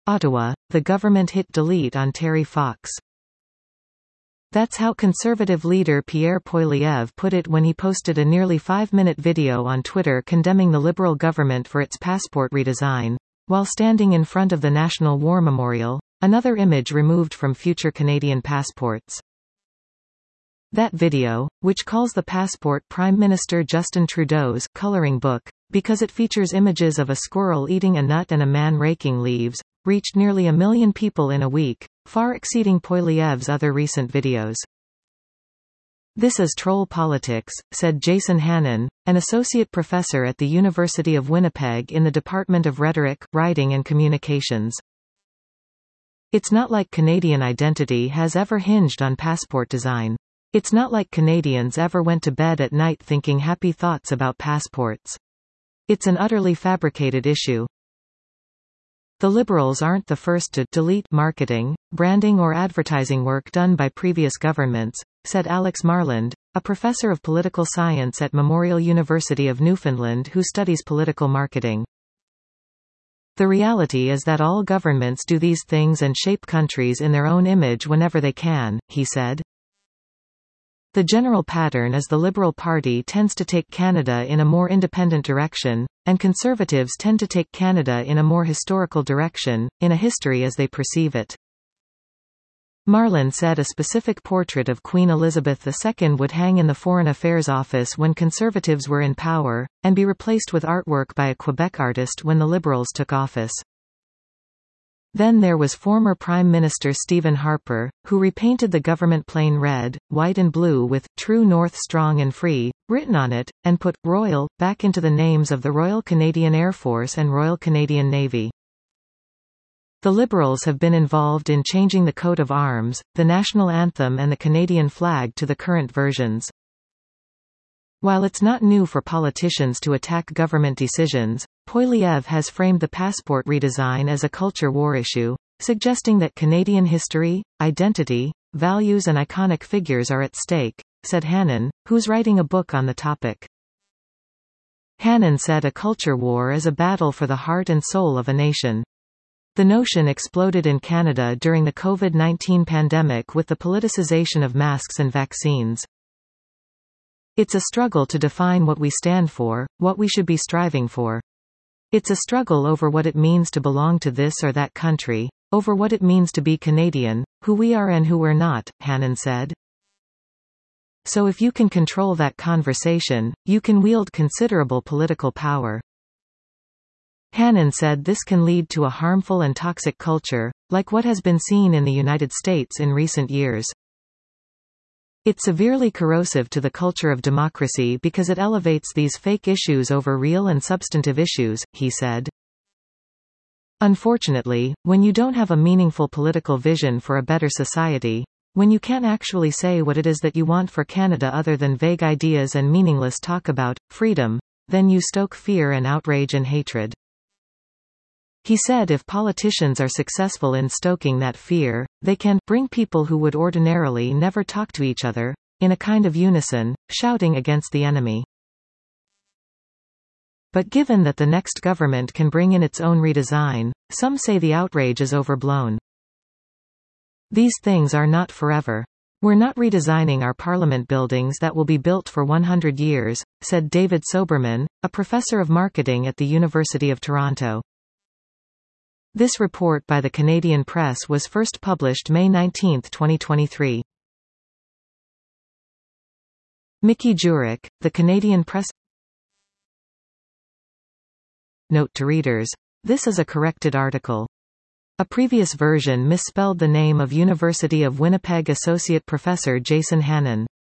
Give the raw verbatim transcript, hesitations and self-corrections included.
Ottawa, the government hit delete on Terry Fox. That's how Conservative leader Pierre Poilievre put it when he posted a nearly five-minute video on Twitter condemning the Liberal government for its passport redesign, while standing in front of the National War Memorial, another image removed from future Canadian passports. That video, which calls the passport Prime Minister Justin Trudeau's coloring book, because it features images of a squirrel eating a nut and a man raking leaves, reached nearly a million people in a week, far exceeding Poilievre's other recent videos. This is troll politics, said Jason Hannon, an associate professor at the University of Winnipeg in the Department of Rhetoric, Writing and Communications. It's not like Canadian identity has ever hinged on passport design. It's not like Canadians ever went to bed at night thinking happy thoughts about passports. It's an utterly fabricated issue. The Liberals aren't the first to delete marketing, branding or advertising work done by previous governments, said Alex Marland, a professor of political science at Memorial University of Newfoundland who studies political marketing. The reality is that all governments do these things and shape countries in their own image whenever they can, he said. The general pattern is the Liberal Party tends to take Canada in a more independent direction, and Conservatives tend to take Canada in a more historical direction, in a history as they perceive it. Marland said a specific portrait of Queen Elizabeth the Second would hang in the Foreign Affairs Office when Conservatives were in power, and be replaced with artwork by a Quebec artist when the Liberals took office. Then there was former Prime Minister Stephen Harper, who repainted the government plane red, white and blue with "True North Strong and Free" written on it, and put "Royal" back into the names of the Royal Canadian Air Force and Royal Canadian Navy. The Liberals have been involved in changing the coat of arms, the national anthem and the Canadian flag to the current versions. While it's not new for politicians to attack government decisions, Poilievre has framed the passport redesign as a culture war issue, suggesting that Canadian history, identity, values and iconic figures are at stake, said Hannon, who's writing a book on the topic. Hannon said a culture war is a battle for the heart and soul of a nation. The notion exploded in Canada during the COVID nineteen pandemic with the politicization of masks and vaccines. It's a struggle to define what we stand for, what we should be striving for. It's a struggle over what it means to belong to this or that country, over what it means to be Canadian, who we are and who we're not, Hannon said. So if you can control that conversation, you can wield considerable political power. Hannon said this can lead to a harmful and toxic culture, like what has been seen in the United States in recent years. It's severely corrosive to the culture of democracy because it elevates these fake issues over real and substantive issues, he said. Unfortunately, when you don't have a meaningful political vision for a better society, when you can't actually say what it is that you want for Canada other than vague ideas and meaningless talk about freedom, then you stoke fear and outrage and hatred. He said if politicians are successful in stoking that fear, they can bring people who would ordinarily never talk to each other, in a kind of unison, shouting against the enemy. But given that the next government can bring in its own redesign, some say the outrage is overblown. These things are not forever. We're not redesigning our parliament buildings that will be built for one hundred years, said David Soberman, a professor of marketing at the University of Toronto. This report by the Canadian Press was first published May nineteenth twenty twenty-three. Mickey Jurek, The Canadian Press. Note to readers. This is a corrected article. A previous version misspelled the name of University of Winnipeg Associate Professor Jason Hannon.